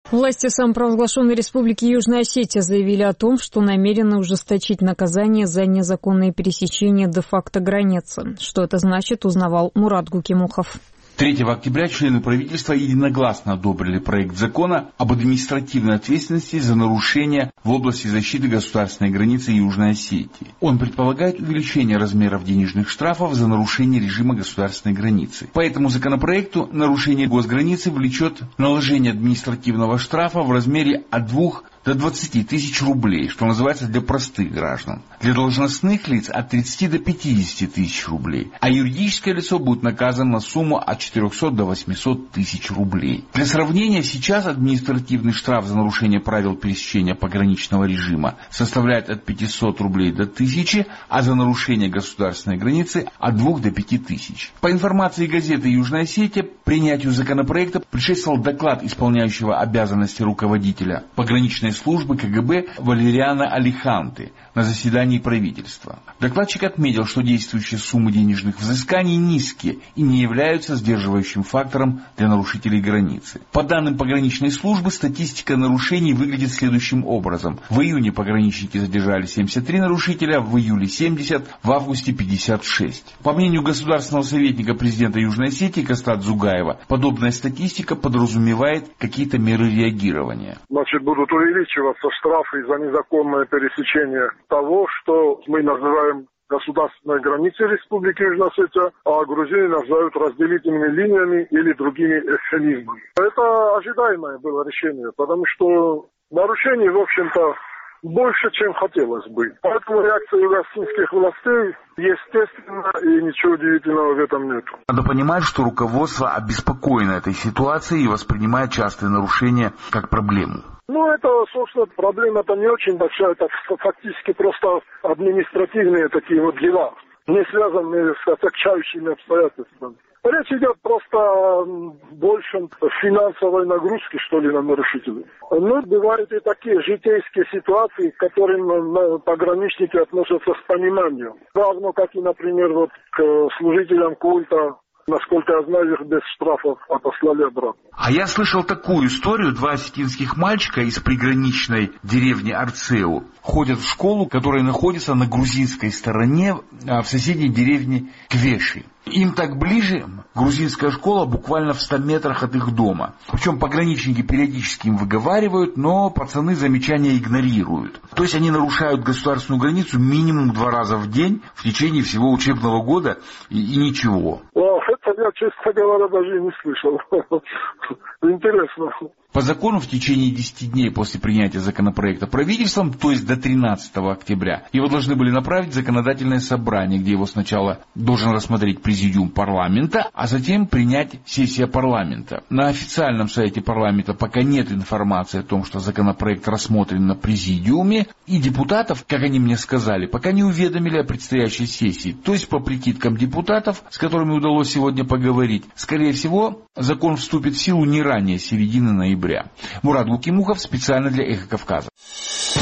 Власти самопровозглашенной Республики Южная Осетия заявили о том, что намерены ужесточить наказание за незаконное пересечение де-факто границы. Что это значит, узнавал Мурат Гукимухов. 3 октября члены правительства единогласно одобрили проект закона об административной ответственности за нарушения в области защиты государственной границы Южной Осетии. Он предполагает увеличение размеров денежных штрафов за нарушение режима государственной границы. По этому законопроекту нарушение госграницы влечет наложение административного штрафа в размере от 2 до 20 тысяч рублей, что называется для простых граждан. Для должностных лиц от 30 до 50 тысяч рублей. А юридическое лицо будет наказано на сумму от 400 до 800 тысяч рублей. Для сравнения, сейчас административный штраф за нарушение правил пересечения пограничного режима составляет от 500 рублей до 1000, а за нарушение государственной границы от 2 до 5 тысяч. По информации газеты «Южная Осетия», принятию законопроекта предшествовал доклад исполняющего обязанности руководителя пограничной службы КГБ Валериана Алиханты на заседании правительства. Докладчик отметил, что действующие суммы денежных взысканий низкие и не являются сдерживающим фактором для нарушителей границы. По данным пограничной службы, статистика нарушений выглядит следующим образом. В июне пограничники задержали 73 нарушителя, в июле 70, в августе 56. По мнению государственного советника президента Южной Осетии Кастат Зугаева, подобная статистика подразумевает какие-то меры реагирования. Значит, будут увеличиваться штрафы за незаконное пересечение того, что мы называем государственной границей Республики Южная Осетия, а грузины называют разделительными линиями или другими эвфемизмами. Это ожидаемое было решение, потому что нарушений, в общем-то, больше, чем хотелось бы. Поэтому реакция югославских властей естественно, и ничего удивительного в этом нет. Надо понимать, что руководство обеспокоено этой ситуацией и воспринимает частые нарушения как проблему. Это, собственно, проблема-то не очень большая, это фактически просто административные такие вот дела, не связанные с отягчающими обстоятельствами. Речь идет просто о большем финансовой нагрузке, что ли, на нарушителей. Бывают и такие житейские ситуации, к которым пограничники относятся с пониманием. Равно как и, например, к служителям культа. Насколько я знаю, их без штрафов отослали обратно. А я слышал такую историю. 2 осетинских мальчика из приграничной деревни Арцеу ходят в школу, которая находится на грузинской стороне, в соседней деревне Квеши. Им так ближе грузинская школа буквально в 100 метрах от их дома. Причем пограничники периодически им выговаривают, но пацаны замечания игнорируют. То есть они нарушают государственную границу минимум 2 раза в день в течение всего учебного года и ничего. Это я, честно говоря, даже и не слышал. Интересно. По закону в течение 10 дней после принятия законопроекта правительством, то есть до 13 октября, его должны были направить в законодательное собрание, где его сначала должен рассмотреть президиум парламента, а затем принять сессия парламента. На официальном сайте парламента пока нет информации о том, что законопроект рассмотрен на президиуме, и депутатов, как они мне сказали, пока не уведомили о предстоящей сессии. То есть по прикидкам депутатов, с которыми удалось сегодня поговорить, скорее всего, закон вступит в силу не ранее середины ноября. Мурат Гукимухов специально для Эхо Кавказа.